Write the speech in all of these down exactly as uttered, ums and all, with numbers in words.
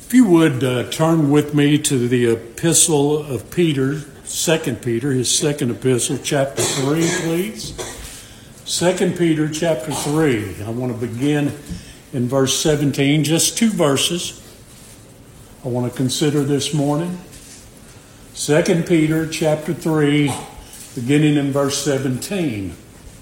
If you would uh, turn with me to the epistle of Peter, Second Peter, his second epistle, chapter three, please. Second Peter, chapter three. I want to begin in verse seventeen, just two verses I want to consider this morning. Second Peter, chapter three, beginning in verse seventeen.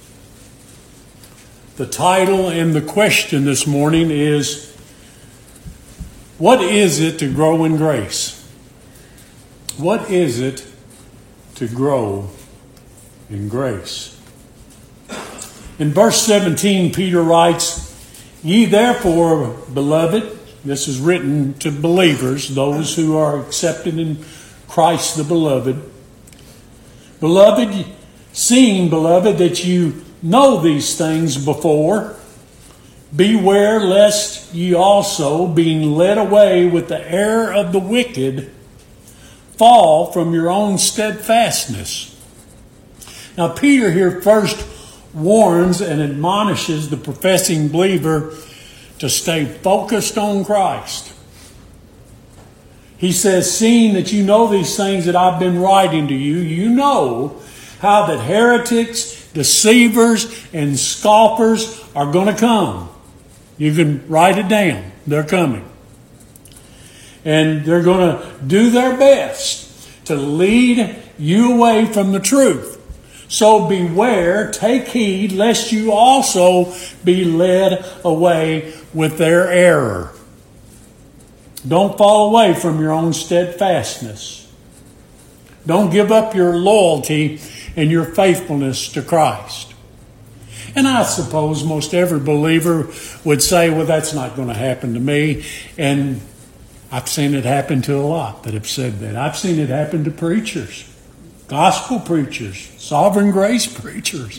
The title and the question this morning is, what is it to grow in grace? What is it to grow in grace? In verse seventeen, Peter writes, Ye therefore, beloved, this is written to believers, those who are accepted in Christ the beloved. Beloved, seeing, beloved, that you know these things before, beware lest ye also, being led away with the error of the wicked, fall from your own steadfastness. Now, Peter here first warns and admonishes the professing believer to stay focused on Christ. He says, seeing that you know these things that I've been writing to you, you know how that heretics, deceivers, and scoffers are going to come. You can write it down. They're coming. And they're going to do their best to lead you away from the truth. So beware, take heed, lest you also be led away with their error. Don't fall away from your own steadfastness. Don't give up your loyalty and your faithfulness to Christ. And I suppose most every believer would say, well, that's not going to happen to me. And I've seen it happen to a lot that have said that. I've seen it happen to preachers, gospel preachers, sovereign grace preachers.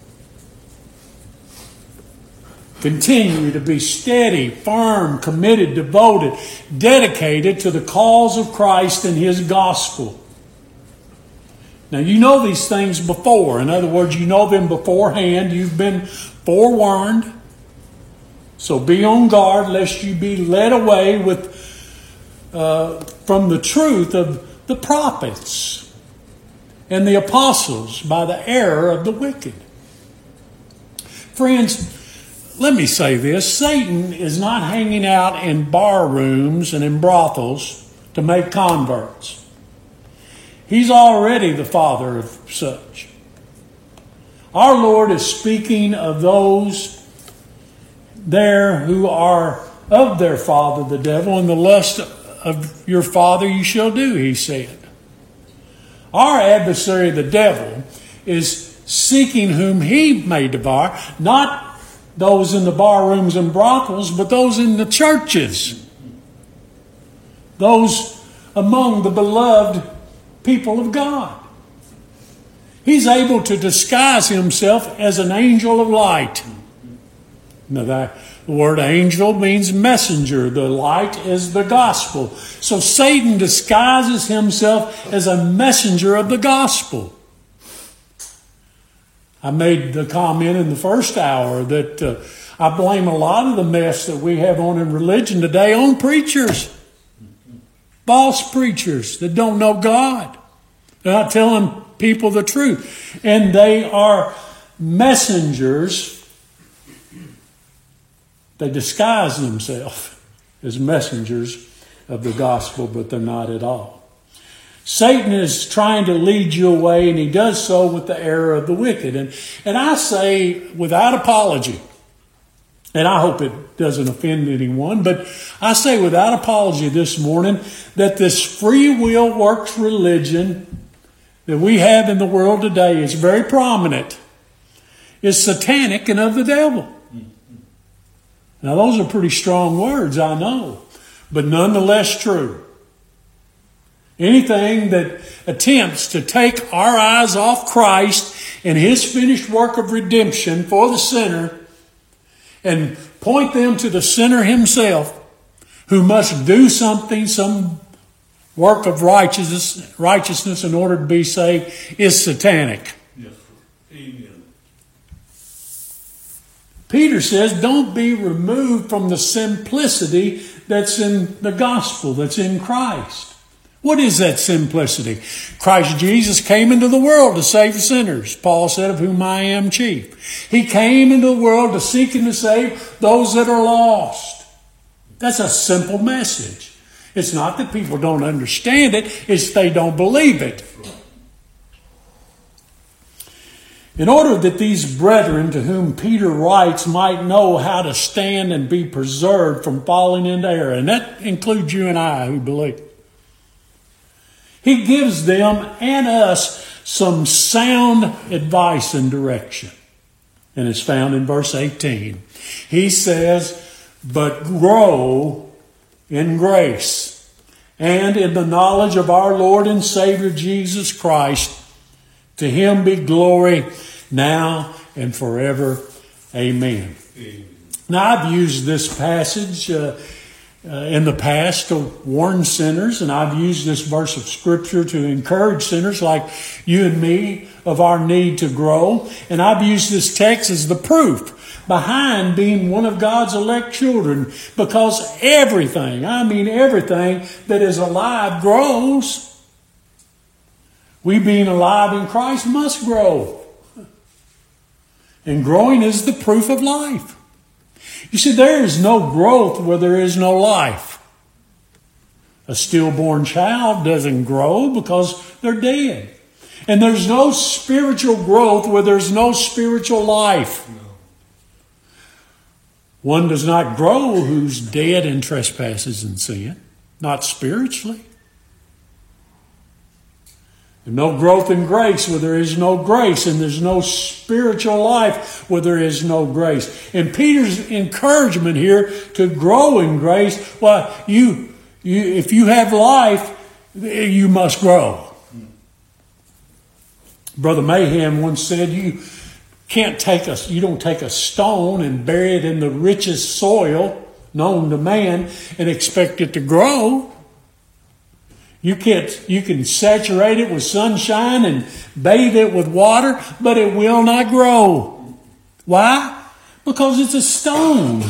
Continue to be steady, firm, committed, devoted, dedicated to the cause of Christ and His gospel. Now, you know these things before. In other words, you know them beforehand. You've been forewarned. So be on guard lest you be led away with uh, from the truth of the prophets and the apostles by the error of the wicked. Friends, let me say this. Satan is not hanging out in bar rooms and in brothels to make converts. He's already the father of such. Our Lord is speaking of those there who are of their father, the devil, and the lust of your father you shall do, he said. Our adversary, the devil, is seeking whom he may devour, not those in the bar rooms and brothels, but those in the churches. Those among the beloved people of God. He's able to disguise himself as an angel of light. Now that the word angel means messenger. The light is the gospel. So Satan disguises himself as a messenger of the gospel. I made the comment in the first hour that uh, I blame a lot of the mess that we have on in religion today on preachers. False preachers that don't know God. They're not telling people the truth. And they are messengers. They disguise themselves as messengers of the gospel, but they're not at all. Satan is trying to lead you away, and he does so with the error of the wicked. And, and I say without apology, and I hope it doesn't offend anyone, but I say without apology this morning that this free will works religion that we have in the world today is very prominent, is satanic and of the devil. Now those are pretty strong words, I know, but nonetheless true. Anything that attempts to take our eyes off Christ and His finished work of redemption for the sinner and point them to the sinner himself, who must do something, some work of righteousness, righteousness in order to be saved, is satanic. Yes. Amen. Peter says, don't be removed from the simplicity that's in the gospel, that's in Christ. What is that simplicity? Christ Jesus came into the world to save sinners, Paul said, of whom I am chief. He came into the world to seek and to save those that are lost. That's a simple message. It's not that people don't understand it, it's they don't believe it. In order that these brethren to whom Peter writes might know how to stand and be preserved from falling into error, and that includes you and I who believe, he gives them and us some sound advice and direction. And it's found in verse eighteen. He says, but grow in grace and in the knowledge of our Lord and Savior Jesus Christ. To him be glory now and forever. Amen. Amen. Now, I've used this passage uh, uh, in the past to warn sinners, and I've used this verse of Scripture to encourage sinners like you and me of our need to grow. And I've used this text as the proof behind being one of God's elect children, because everything, I mean everything that is alive grows. We being alive in Christ must grow. And growing is the proof of life. You see, there is no growth where there is no life. A stillborn child doesn't grow because they're dead. And there's no spiritual growth where there's no spiritual life. No. One does not grow who's dead in trespasses and sin, not spiritually. There's no growth in grace where there is no grace, and there's no spiritual life where there is no grace. And Peter's encouragement here to grow in grace, well, you, you if you have life, you must grow. Brother Mayhem once said, you can't take a, you don't take a stone and bury it in the richest soil known to man and expect it to grow. You can't, you can saturate it with sunshine and bathe it with water, but it will not grow. Why? Because it's a stone.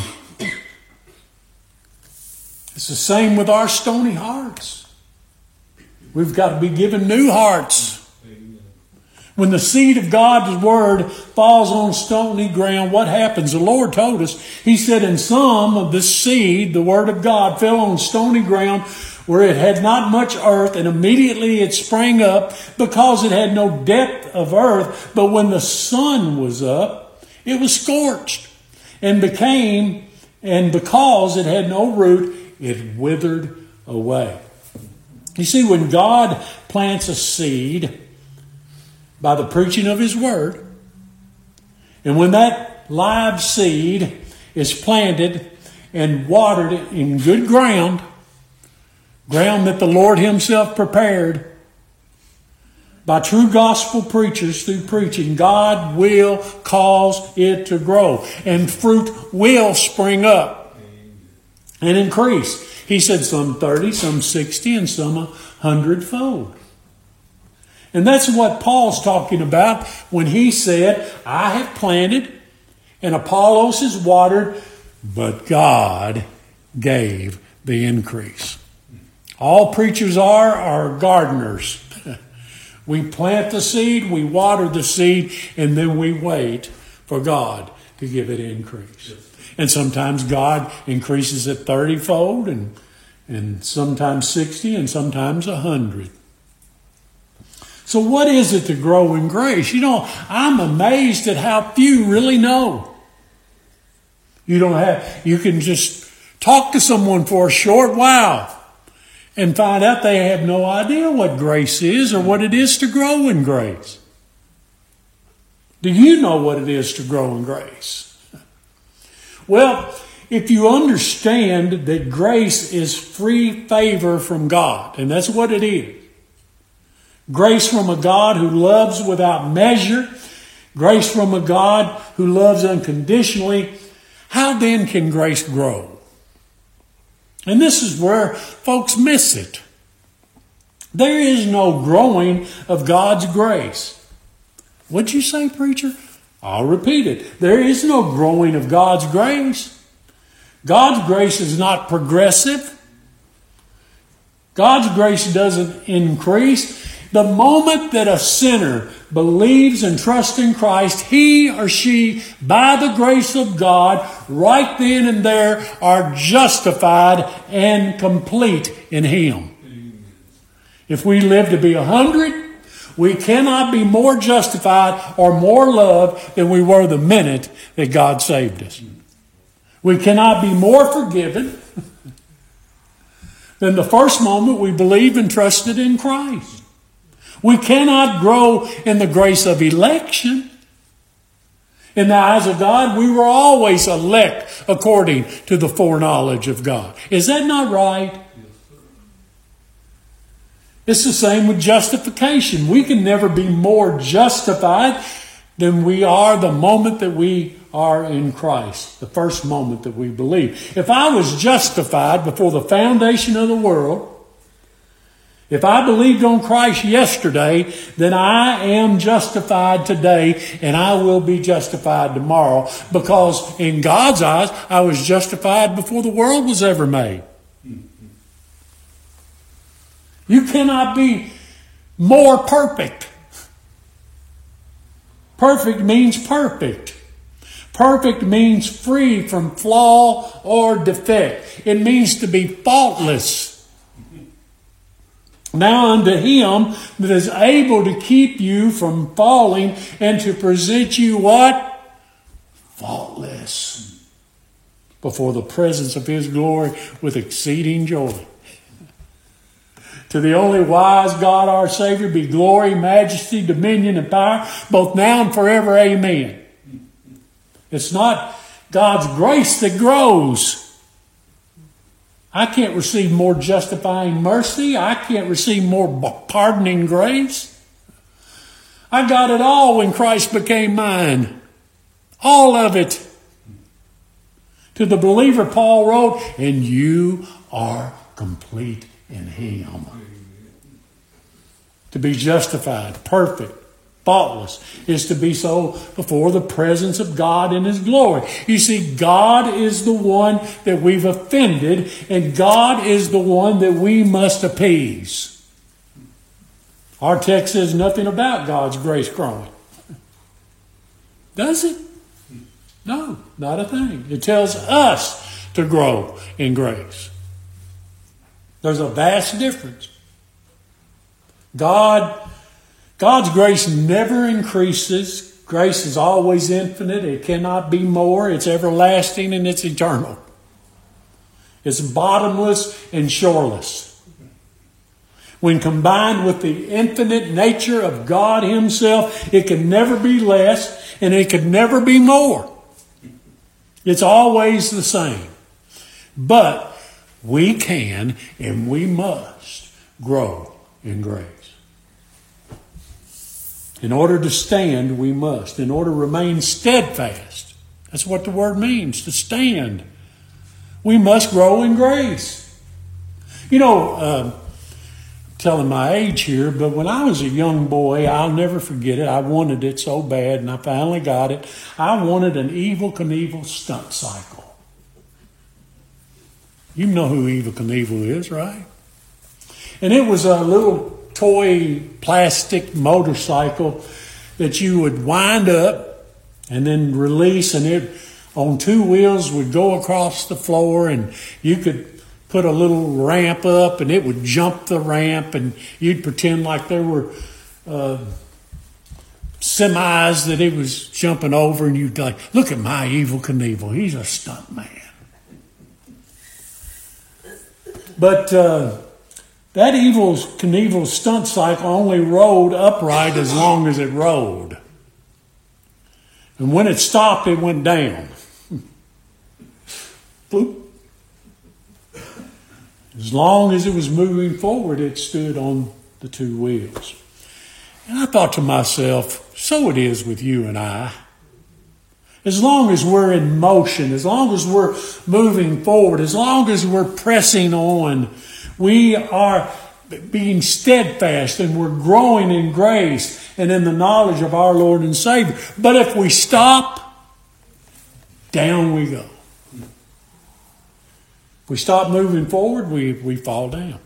It's the same with our stony hearts. We've got to be given new hearts. When the seed of God's word falls on stony ground, what happens? The Lord told us. He said, in some of this seed, the word of God fell on stony ground where it had not much earth, and immediately it sprang up because it had no depth of earth. But when the sun was up, it was scorched and became, and because it had no root, it withered away. You see, when God plants a seed by the preaching of His Word, and when that live seed is planted and watered in good ground, ground that the Lord Himself prepared by true gospel preachers through preaching, God will cause it to grow, and fruit will spring up and increase. He said some thirty, some sixty, and some a hundredfold. And that's what Paul's talking about when he said, I have planted and Apollos has watered, but God gave the increase. All preachers are are gardeners. We plant the seed, we water the seed, and then we wait for God to give it increase. And sometimes God increases it thirty-fold, and, and sometimes sixty, and sometimes a hundred. So what is it to grow in grace? You know, I'm amazed at how few really know. You don't have, you can just talk to someone for a short while and find out they have no idea what grace is or what it is to grow in grace. Do you know what it is to grow in grace? Well, if you understand that grace is free favor from God, and that's what it is. Grace from a God who loves without measure. Grace from a God who loves unconditionally. How then can grace grow? And this is where folks miss it. There is no growing of God's grace. What'd you say, preacher? I'll repeat it. There is no growing of God's grace. God's grace is not progressive. God's grace doesn't increase. The moment that a sinner believes and trusts in Christ, he or she, by the grace of God, right then and there, are justified and complete in Him. If we live to be a hundred, we cannot be more justified or more loved than we were the minute that God saved us. We cannot be more forgiven than the first moment we believed and trusted in Christ. We cannot grow in the grace of election. In the eyes of God, we were always elect according to the foreknowledge of God. Is that not right? It's the same with justification. We can never be more justified than we are the moment that we are in Christ, the first moment that we believe. If I was justified before the foundation of the world, if I believed on Christ yesterday, then I am justified today, and I will be justified tomorrow, because in God's eyes, I was justified before the world was ever made. You cannot be more perfect. Perfect means perfect. Perfect means free from flaw or defect. It means to be faultless. Now unto Him that is able to keep you from falling and to present you what? Faultless. Before the presence of His glory with exceeding joy. To the only wise God our Savior be glory, majesty, dominion, and power, both now and forever. Amen. It's not God's grace that grows. I can't receive more justifying mercy. I can't receive more pardoning grace. I got it all when Christ became mine. All of it. To the believer, Paul wrote, and you are complete in Him. To be justified, perfect, faultless, is to be so before the presence of God in His glory. You see, God is the one that we've offended, and God is the one that we must appease. Our text says nothing about God's grace growing. Does it? No, not a thing. It tells us to grow in grace. There's a vast difference. God, God's grace never increases. Grace is always infinite. It cannot be more. It's everlasting and it's eternal. It's bottomless and shoreless. When combined with the infinite nature of God Himself, it can never be less and it can never be more. It's always the same. But we can and we must grow in grace. In order to stand, we must. In order to remain steadfast. That's what the word means, to stand. We must grow in grace. You know, uh, telling my age here, but when I was a young boy, I'll never forget it. I wanted it so bad, and I finally got it. I wanted an Evel Knievel stunt cycle. You know who Evel Knievel is, right? And it was a little toy plastic motorcycle that you would wind up and then release, and it on two wheels would go across the floor, and you could put a little ramp up and it would jump the ramp, and you'd pretend like there were uh, semis that it was jumping over, and you'd like, look at my Evel Knievel, he's a stunt man. But uh, that Evel Knievel stunt cycle only rode upright as long as it rode. And when it stopped, it went down. Bloop. As long as it was moving forward, it stood on the two wheels. And I thought to myself, so it is with you and I. As long as we're in motion, as long as we're moving forward, as long as we're pressing on, we are being steadfast and we're growing in grace and in the knowledge of our Lord and Savior. But if we stop, down we go. If we stop moving forward, we, we fall down.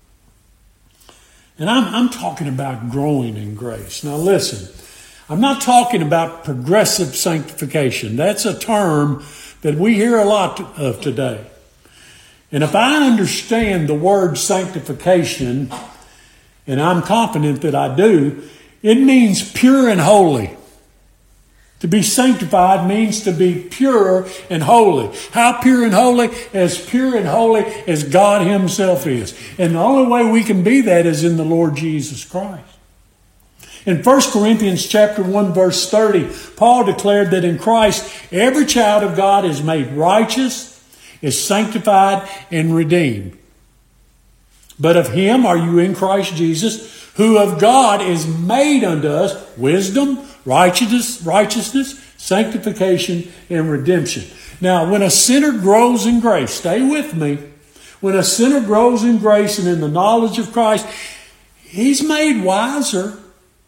And I'm, I'm talking about growing in grace. Now listen, I'm not talking about progressive sanctification. That's a term that we hear a lot of today. And if I understand the word sanctification, and I'm confident that I do, it means pure and holy. To be sanctified means to be pure and holy. How pure and holy? As pure and holy as God Himself is. And the only way we can be that is in the Lord Jesus Christ. In First Corinthians chapter one, verse thirty, Paul declared that in Christ, every child of God is made righteous, is sanctified, and redeemed. But of Him are you in Christ Jesus, who of God is made unto us wisdom, righteousness, righteousness, sanctification, and redemption. Now, when a sinner grows in grace, stay with me. When a sinner grows in grace and in the knowledge of Christ, he's made wiser.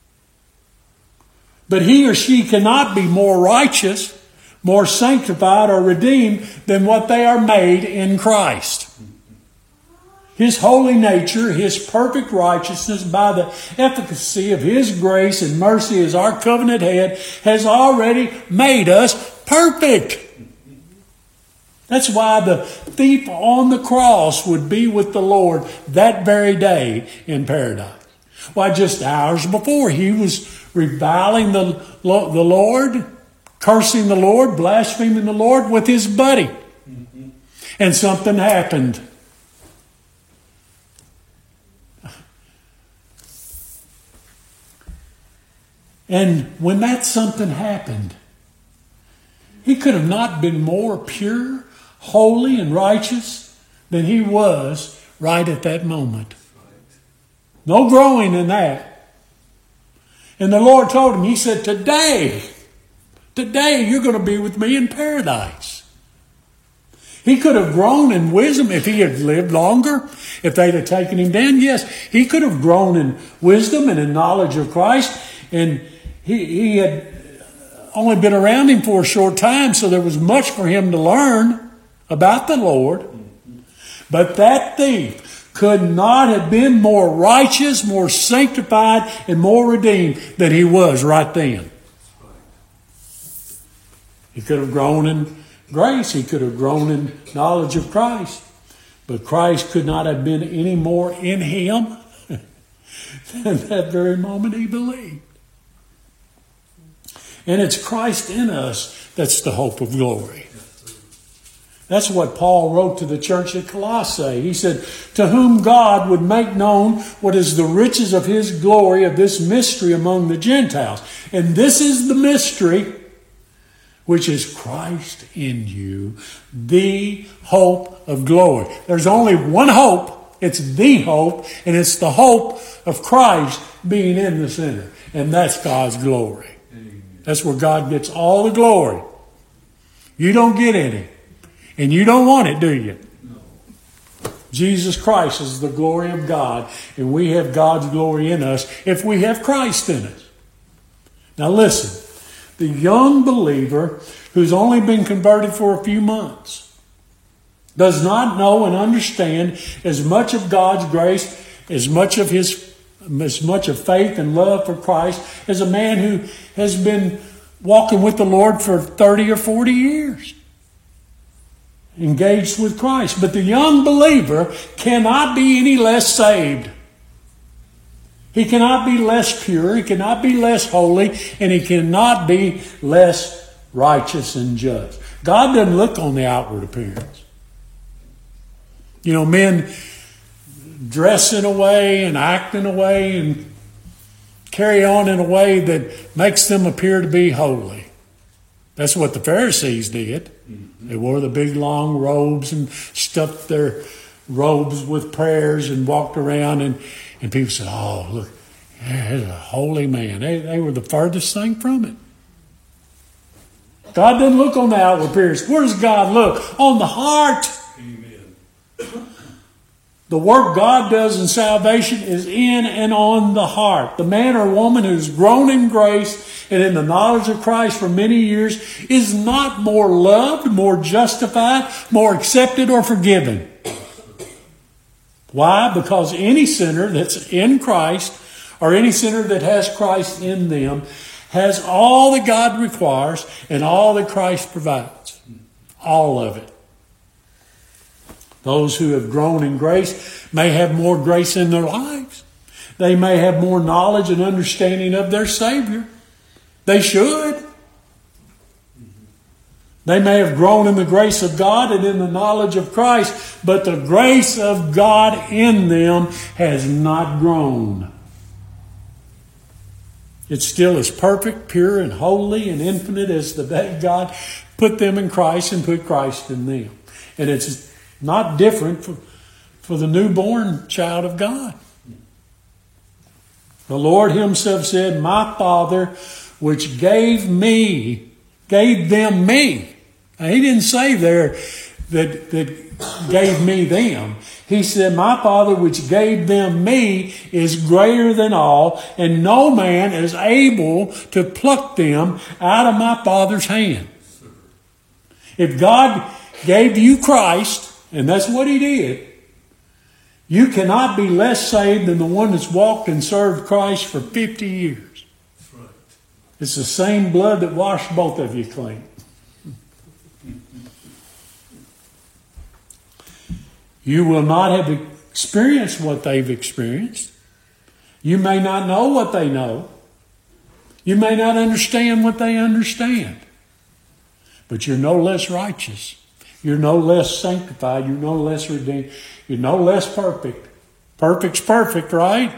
But he or she cannot be more righteous, more sanctified, or redeemed than what they are made in Christ. His holy nature, His perfect righteousness, by the efficacy of His grace and mercy as our covenant head, has already made us perfect. That's why the thief on the cross would be with the Lord that very day in paradise. Why, just hours before, he was reviling the, the Lord, cursing the Lord, blaspheming the Lord with his buddy. And something happened. And when that something happened, he could have not been more pure, holy, and righteous than he was right at that moment. No growing in that. And the Lord told him, He said, today, today you're going to be with me in paradise. He could have grown in wisdom if he had lived longer, if they'd have taken him down. Yes, he could have grown in wisdom and in knowledge of Christ. And he, he had only been around Him for a short time, so there was much for him to learn about the Lord. But that thief could not have been more righteous, more sanctified, and more redeemed than he was right then. He could have grown in grace. He could have grown in knowledge of Christ. But Christ could not have been any more in him than that very moment he believed. And it's Christ in us that's the hope of glory. That's what Paul wrote to the church at Colossae. He said, to whom God would make known what is the riches of His glory of this mystery among the Gentiles. And this is the mystery, which is Christ in you, the hope of glory. There's only one hope. It's the hope, and it's the hope of Christ being in the sinner. And that's God's glory. That's where God gets all the glory. You don't get any. And you don't want it, do you? No. Jesus Christ is the glory of God, and we have God's glory in us if we have Christ in us. Now listen, the young believer who's only been converted for a few months does not know and understand as much of God's grace, as much of His, as much of faith and love for Christ as a man who has been walking with the Lord for thirty or forty years. Engaged with Christ. But the young believer cannot be any less saved. He cannot be less pure. He cannot be less holy. And he cannot be less righteous and just. God doesn't look on the outward appearance. You know, men dress in a way and act in a way and carry on in a way that makes them appear to be holy. That's what the Pharisees did. They wore the big long robes and stuffed their robes with prayers and walked around, and, and people said, oh, look, there's a holy man. They, they were the furthest thing from it. God doesn't look on the outward appearance. Where does God look? On the heart. Amen. The work God does in salvation is in and on the heart. The man or woman who's grown in grace and in the knowledge of Christ for many years is not more loved, more justified, more accepted, or forgiven. Why? Because any sinner that's in Christ, or any sinner that has Christ in them, has all that God requires and all that Christ provides. All of it. Those who have grown in grace may have more grace in their lives. They may have more knowledge and understanding of their Savior. They should. They may have grown in the grace of God and in the knowledge of Christ, but the grace of God in them has not grown. It's still as perfect, pure, and holy and infinite as the day God put them in Christ and put Christ in them. And it's not different for, for the newborn child of God. The Lord Himself said, "My Father, which gave me, gave them me." Now, He didn't say there that, that gave me them. He said, "My Father, which gave them me, is greater than all, and no man is able to pluck them out of my Father's hand." If God gave you Christ, and that's what He did, you cannot be less saved than the one that's walked and served Christ for fifty years. That's right. It's the same blood that washed both of you clean. You will not have experienced what they've experienced. You may not know what they know. You may not understand what they understand. But you're no less righteous. You're no less sanctified. You're no less redeemed. You're no less perfect. Perfect's perfect, right?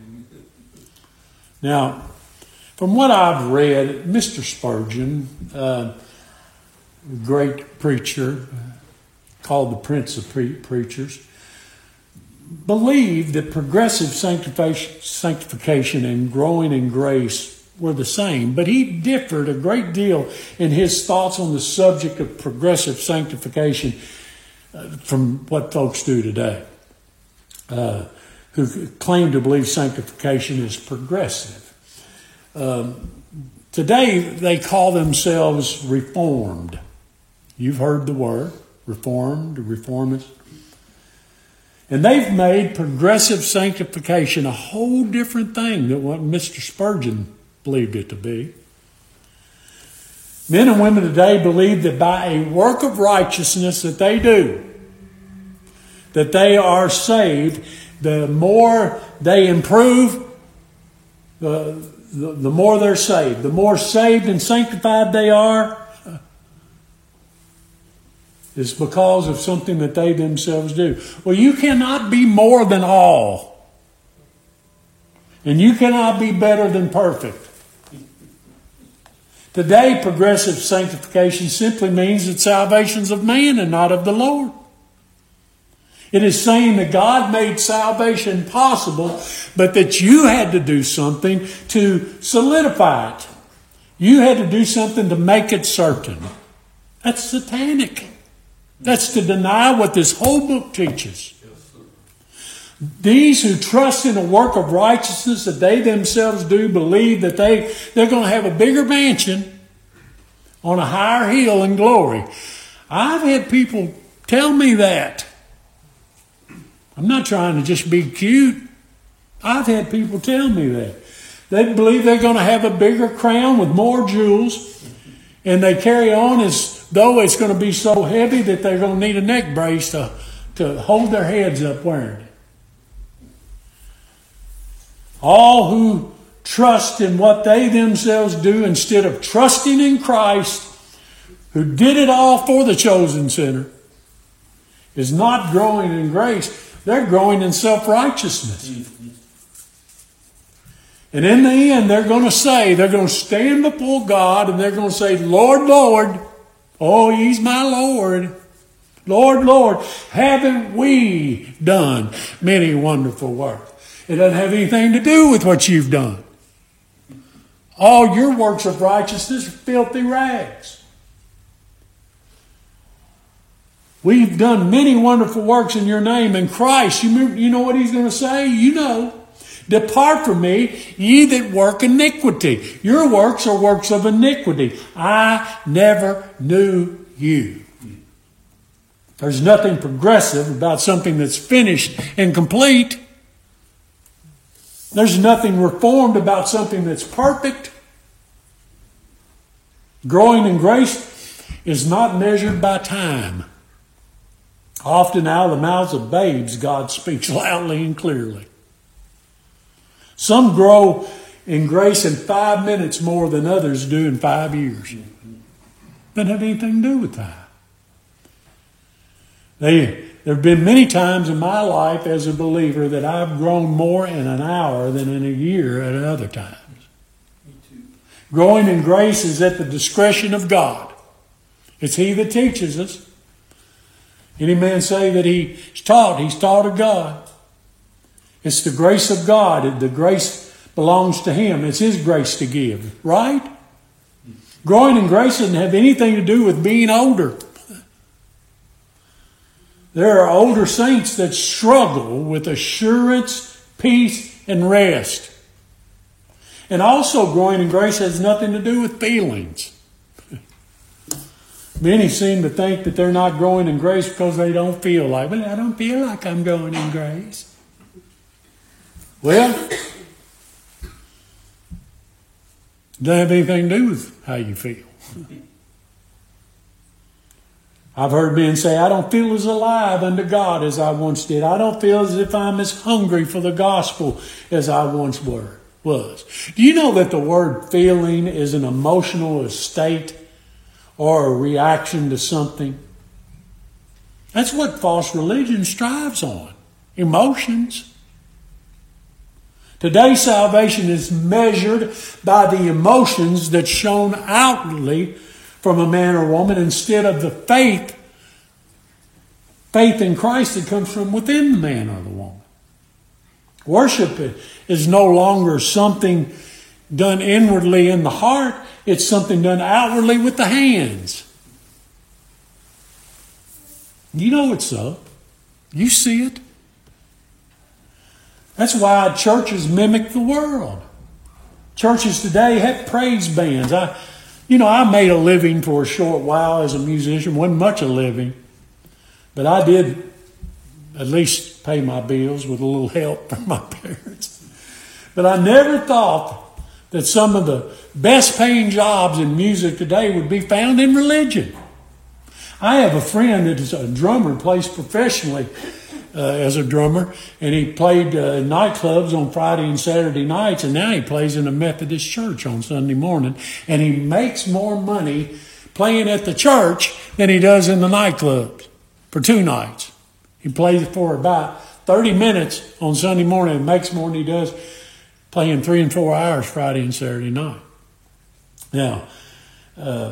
Now, from what I've read, Mister Spurgeon, uh, a great preacher, called the Prince of Pre- Preachers, believed that progressive sanctification, sanctification and growing in grace were the same, but he differed a great deal in his thoughts on the subject of progressive sanctification uh, from what folks do today, uh, who claim to believe sanctification is progressive. Um, today, they call themselves Reformed. You've heard the word, Reformed, Reformist. And they've made progressive sanctification a whole different thing than what Mister Spurgeon believed it to be. Men and women today believe that by a work of righteousness that they do, that they are saved. The more they improve, the, the, the more they're saved. The more saved and sanctified they are, is because of something that they themselves do. Well, you cannot be more than all. And you cannot be better than perfect. Today, progressive sanctification simply means that salvation's of man and not of the Lord. It is saying that God made salvation possible, but that you had to do something to solidify it. You had to do something to make it certain. That's satanic. That's to deny what this whole book teaches. These who trust in a work of righteousness that they themselves do believe that they, they're going to have a bigger mansion on a higher hill in glory. I've had people tell me that. I'm not trying to just be cute. I've had people tell me that. They believe they're going to have a bigger crown with more jewels, and they carry on as though it's going to be so heavy that they're going to need a neck brace to, to hold their heads up wearing it. All who trust in what they themselves do instead of trusting in Christ, who did it all for the chosen sinner, is not growing in grace. They're growing in self-righteousness. And in the end, they're going to say, they're going to stand before God and they're going to say, "Lord, Lord, oh, He's my Lord. Lord, Lord, haven't we done many wonderful works?" It doesn't have anything to do with what you've done. All your works of righteousness are filthy rags. We've done many wonderful works in your name. And Christ, you, you know what he's going to say? You know. Depart from me, ye that work iniquity. Your works are works of iniquity. I never knew you. There's nothing progressive about something that's finished and complete. There's nothing reformed about something that's perfect. Growing in grace is not measured by time. Often out of the mouths of babes, God speaks loudly and clearly. Some grow in grace in five minutes more than others do in five years. Doesn't have anything to do with time. They, there have been many times in my life as a believer that I've grown more in an hour than in a year at other times. Me too. Growing in grace is at the discretion of God. It's He that teaches us. Any man say that he's taught, he's taught of God. It's the grace of God. The grace belongs to Him. It's His grace to give. Right? Growing in grace doesn't have anything to do with being older. There are older saints that struggle with assurance, peace, and rest. And also growing in grace has nothing to do with feelings. Many seem to think that they're not growing in grace because they don't feel like, well, I don't feel like I'm growing in grace. Well, doesn't have anything to do with how you feel. I've heard men say, I don't feel as alive unto God as I once did. I don't feel as if I'm as hungry for the gospel as I once were, was. Do you know that the word feeling is an emotional state or a reaction to something? That's what false religion strives on. Emotions. Today, salvation is measured by the emotions that's shown outwardly from a man or woman instead of the faith, faith in Christ that comes from within the man or the woman. Worship is no longer something done inwardly in the heart. It's something done outwardly with the hands. You know it's so. You see it. That's why churches mimic the world. Churches today have praise bands. I, you know, I made a living for a short while as a musician. Wasn't much a living. But I did at least pay my bills with a little help from my parents. But I never thought that some of the best paying jobs in music today would be found in religion. I have a friend that is a drummer, plays professionally uh, as a drummer, and he played uh, nightclubs on Friday and Saturday nights, and now he plays in a Methodist church on Sunday morning, and he makes more money playing at the church than he does in the nightclubs for two nights. He plays for about thirty minutes on Sunday morning and makes more than he does playing three and four hours Friday and Saturday night. Now, uh,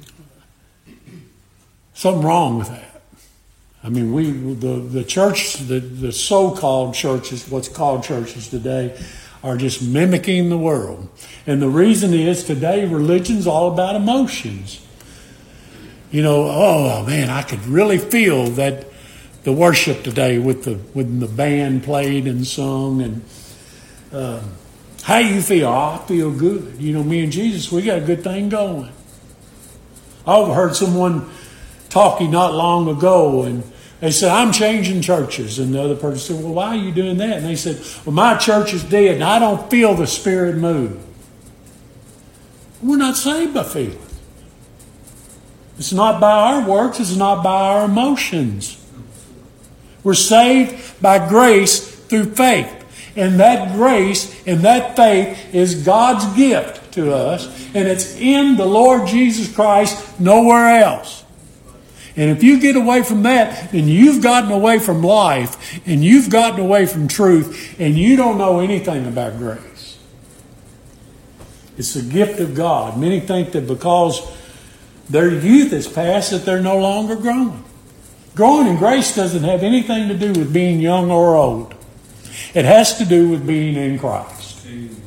something wrong with that. I mean, we the the church, the, the so-called churches, what's called churches today, are just mimicking the world. And the reason is today religion's all about emotions. You know, oh man, I could really feel that the worship today with the when the band played and sung. And uh, how you feel? Oh, I feel good. You know, me and Jesus, we got a good thing going. I overheard someone talking not long ago, and they said, I'm changing churches. And the other person said, well, why are you doing that? And they said, well, my church is dead and I don't feel the Spirit move. We're not saved by feeling. It's not by our works. It's not by our emotions. We're saved by grace through faith. And that grace and that faith is God's gift to us. And it's in the Lord Jesus Christ, nowhere else. And if you get away from that, then you've gotten away from life. And you've gotten away from truth. And you don't know anything about grace. It's the gift of God. Many think that because their youth is past that they're no longer growing. Growing in grace doesn't have anything to do with being young or old. It has to do with being in Christ.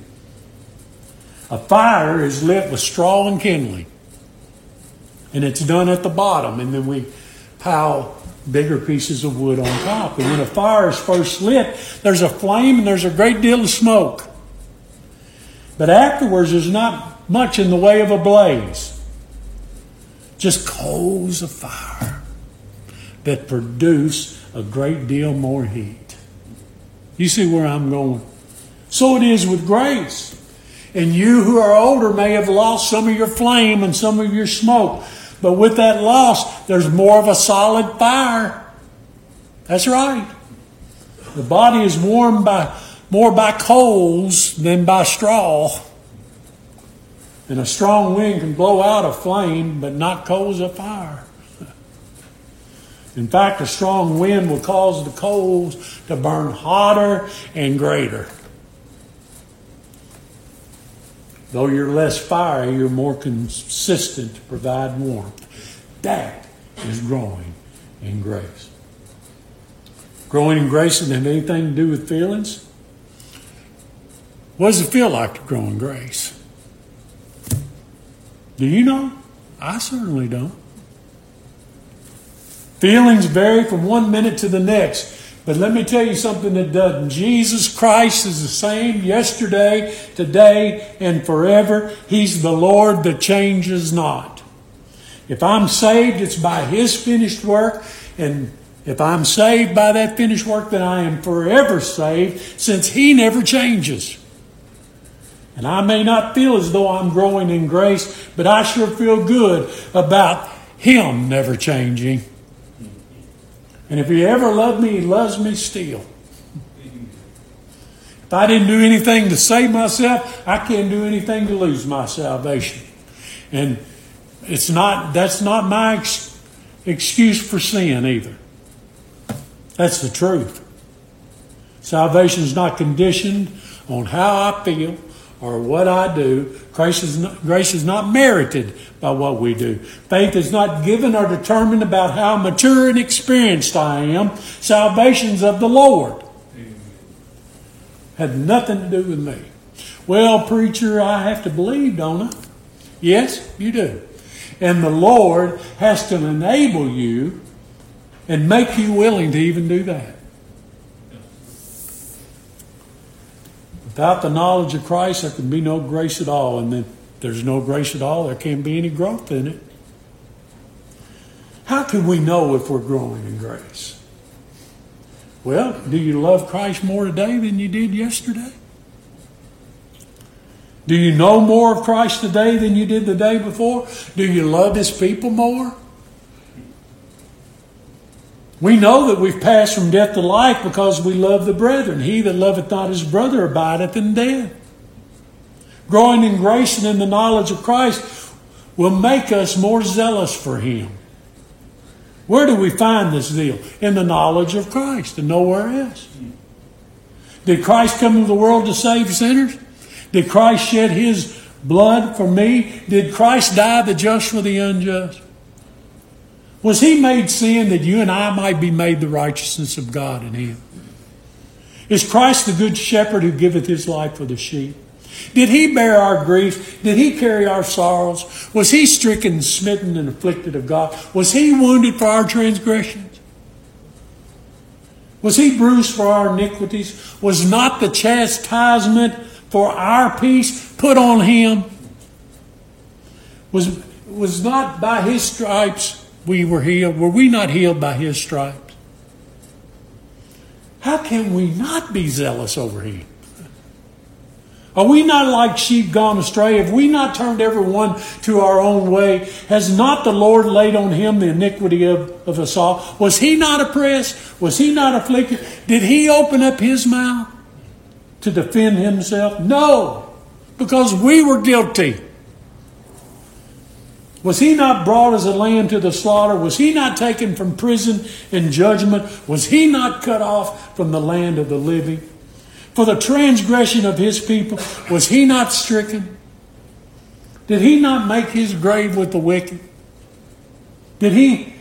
A fire is lit with straw and kindling. And it's done at the bottom. And then we pile bigger pieces of wood on top. And when a fire is first lit, there's a flame and there's a great deal of smoke. But afterwards, there's not much in the way of a blaze. Just coals of fire that produce a great deal more heat. You see where I'm going? So it is with grace. And you who are older may have lost some of your flame and some of your smoke. But with that loss, there's more of a solid fire. That's right. The body is warmed by more by coals than by straw. And a strong wind can blow out a flame, but not coals of fire. In fact, a strong wind will cause the coals to burn hotter and greater. Though you're less fiery, you're more consistent to provide warmth. That is growing in grace. Growing in grace doesn't have anything to do with feelings. What does it feel like to grow in grace? Do you know? I certainly don't. Feelings vary from one minute to the next. But let me tell you something that doesn't. Jesus Christ is the same yesterday, today, and forever. He's the Lord that changes not. If I'm saved, it's by His finished work. And if I'm saved by that finished work, then I am forever saved, since He never changes. And I may not feel as though I'm growing in grace, but I sure feel good about Him never changing. And if He ever loved me, He loves me still. If I didn't do anything to save myself, I can't do anything to lose my salvation. And it's not that's not my ex- excuse for sin either. That's the truth. Salvation is not conditioned on how I feel or what I do. Grace is not, grace is not merited by what we do. Faith is not given or determined about how mature and experienced I am. Salvation's of the Lord. Had nothing to do with me. Well, preacher, I have to believe, don't I? Yes, you do. And the Lord has to enable you and make you willing to even do that. Without the knowledge of Christ, there can be no grace at all. And then there's no grace at all, there can't be any growth in it. How can we know if we're growing in grace? Well, do you love Christ more today than you did yesterday? Do you know more of Christ today than you did the day before? Do you love His people more? We know that we've passed from death to life because we love the brethren. He that loveth not his brother abideth in death. Growing in grace and in the knowledge of Christ will make us more zealous for Him. Where do we find this zeal? In the knowledge of Christ and nowhere else. Did Christ come into the world to save sinners? Did Christ shed His blood for me? Did Christ die the just for the unjust? Was He made sin that you and I might be made the righteousness of God in Him? Is Christ the good shepherd who giveth His life for the sheep? Did He bear our grief? Did He carry our sorrows? Was He stricken, smitten, and afflicted of God? Was He wounded for our transgressions? Was He bruised for our iniquities? Was not the chastisement for our peace put on Him? Was, was not by His stripes we were healed? Were we not healed by His stripes? How can we not be zealous over Him? Are we not like sheep gone astray? Have we not turned everyone to our own way? Has not the Lord laid on Him the iniquity of, of us all? Was He not oppressed? Was He not afflicted? Did He open up His mouth to defend Himself? No, because we were guilty. Was He not brought as a lamb to the slaughter? Was He not taken from prison and judgment? Was He not cut off from the land of the living? For the transgression of His people, was He not stricken? Did He not make His grave with the wicked? Did He,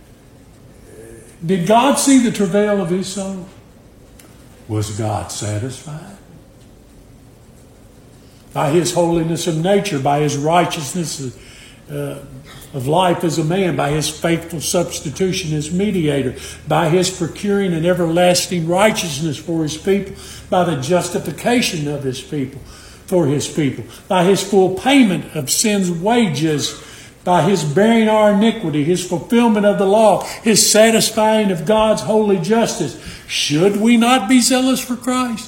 did God see the travail of His soul? Was God satisfied? By His holiness of nature, by His righteousness uh, of life as a man, by his faithful substitution as mediator, by his procuring an everlasting righteousness for his people, by the justification of his people, for his people, by his full payment of sin's wages, by his bearing our iniquity, his fulfillment of the law, his satisfying of God's holy justice. Should we not be zealous for Christ?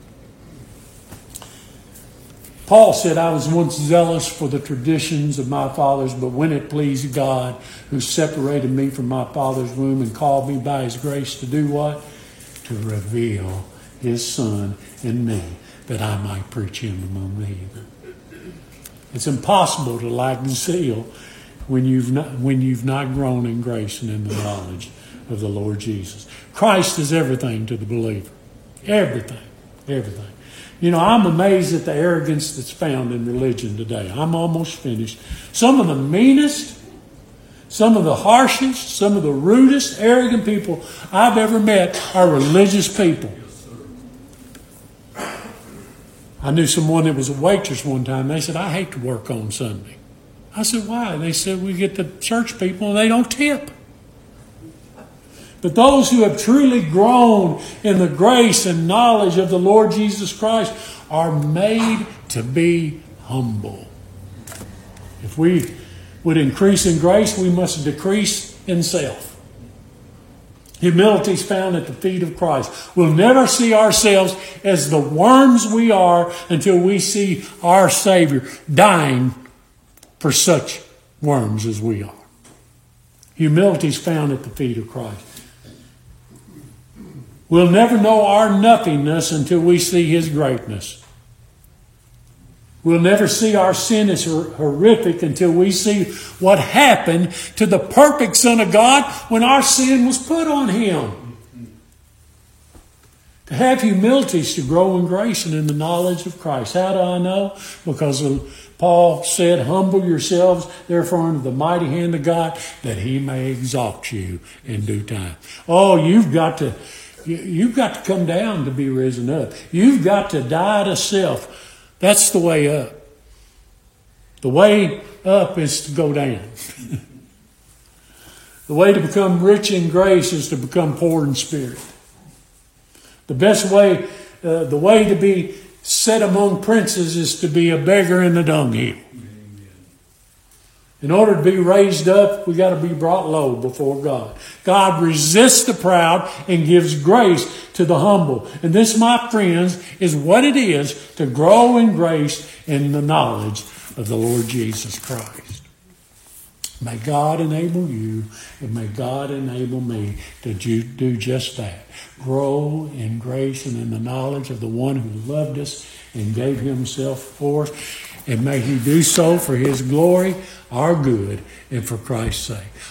Paul said, I was once zealous for the traditions of my fathers, but when it pleased God, who separated me from my father's womb and called me by his grace to do what? To reveal his Son in me, that I might preach him among the heathen. It's impossible to lack zeal when you've not, when you've not grown in grace and in the knowledge of the Lord Jesus. Christ is everything to the believer. Everything. Everything. You know, I'm amazed at the arrogance that's found in religion today. I'm almost finished. Some of the meanest, some of the harshest, some of the rudest, arrogant people I've ever met are religious people. I knew someone that was a waitress one time. They said, I hate to work on Sunday. I said, why? They said, we get the church people and they don't tip. But those who have truly grown in the grace and knowledge of the Lord Jesus Christ are made to be humble. If we would increase in grace, we must decrease in self. Humility is found at the feet of Christ. We'll never see ourselves as the worms we are until we see our Savior dying for such worms as we are. Humility is found at the feet of Christ. We'll never know our nothingness until we see his greatness. We'll never see our sin as horrific until we see what happened to the perfect Son of God when our sin was put on him. To have humility is to grow in grace and in the knowledge of Christ. How do I know? Because Paul said, humble yourselves, therefore, under the mighty hand of God, that he may exalt you in due time. Oh, you've got to... You've got to come down to be risen up. You've got to die to self. That's the way up. The way up is to go down. The way to become rich in grace is to become poor in spirit. The best way, uh, the way to be set among princes is to be a beggar in the dunghill. In order to be raised up, we got to be brought low before God. God resists the proud and gives grace to the humble. And this, my friends, is what it is to grow in grace in the knowledge of the Lord Jesus Christ. May God enable you and may God enable me to do just that. Grow in grace and in the knowledge of the one who loved us and gave himself for us. And may he do so for his glory, our good, and for Christ's sake.